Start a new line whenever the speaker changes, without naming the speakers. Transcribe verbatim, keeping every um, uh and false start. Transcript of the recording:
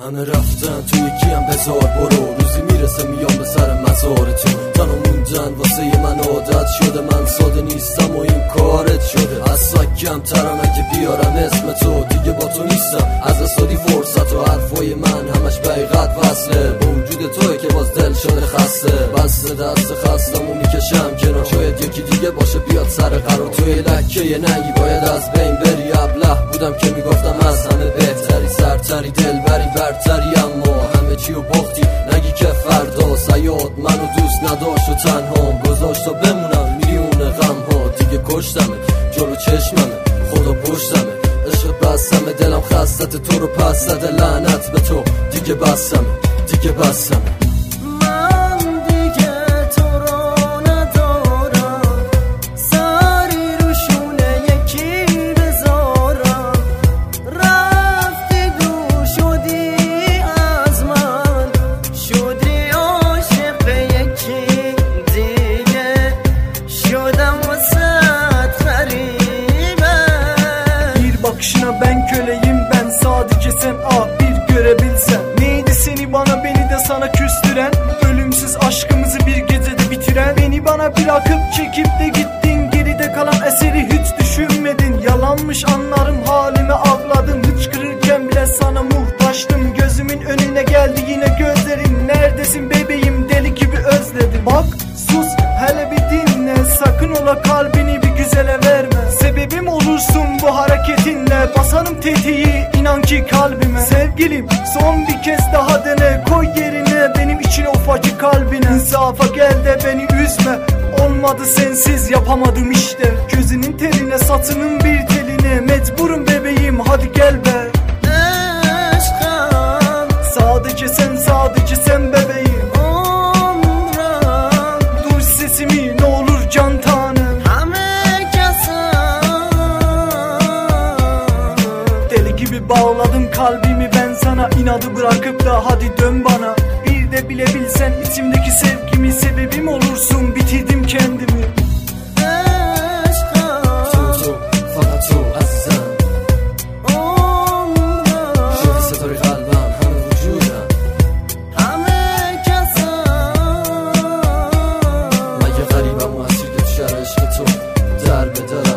همه رفتن تو یکی هم بذار برو، روزی میرسه میام به سر مزارتون. تنها موندن واسه من عادت شده، من ساده نیستم و این کارت شده. از سکم ترم اگه بیارم اسم تو، دیگه با تو نیستم از استادی فرصت و حرفای من همش بقیقت وصله. با وجود توی که باز دل شده خسته، بسته دست خستم و میکشم کنار. شاید یکی دیگه باشه بیاد سر قرار. توی لکه یه ننگی باید از بین بری. ابله بودم که میگفتم از همه بهتری، سرتری، دلبری، برتری، اما همه چی و باختی. نگی که فردا سیاد منو دوست نداشت و تنهام گذاشت تا بمونم میلیون غم ها. دیگه کشتمه جلو چشممه، خدا پشتمه، عشق بستمه، دلم خستت تو رو پس زده، لعنت به تو دیگه بستمه، دیگه بستمه.
Ben köleyim, ben sadece sen ah bir görebilsen. Neydi seni bana, beni de sana küstüren, ölümsüz aşkımızı bir gecede bitiren. Beni bana bırakıp çekip de gittin, geride kalan eseri hiç düşünmedin. Yalanmış anlarım, halime ağladın, hıçkırırken bile sana muhtaçtım. Gözümün önüne geldi yine gözlerin, neredesin bebeğim, deli gibi özledim. Bak sus hele bir dinle, sakın ola kalbini bir güzele verme. Sebebim olursun bu hareketinle, basarım tetiği inan ki kalbime. Sevgilim son bir kez daha dene, koy yerine benim için ufacık kalbine. İnsafa gel de beni üzme, olmadı sensiz yapamadım işte. Gözünün teline satının bir teline, mecburum bebeğim hadi gel be. Aşkım sadece sen, sadece sen bebeğim. Umran duy sesimi ne olur can tanem. Bağladım kalbimi ben sana, inadı bırakıp da hadi dön bana. Bir de bilebilsen içimdeki sevgimi, sebebim olursun, bitirdim kendimi. Aşkım
تو فقط تو عزیزم،
عمرم
شدی ستاره قلبم، همه وجودم،
همه کسم.
مگه غریبم و اسیر که تو شهر عشق تو در به در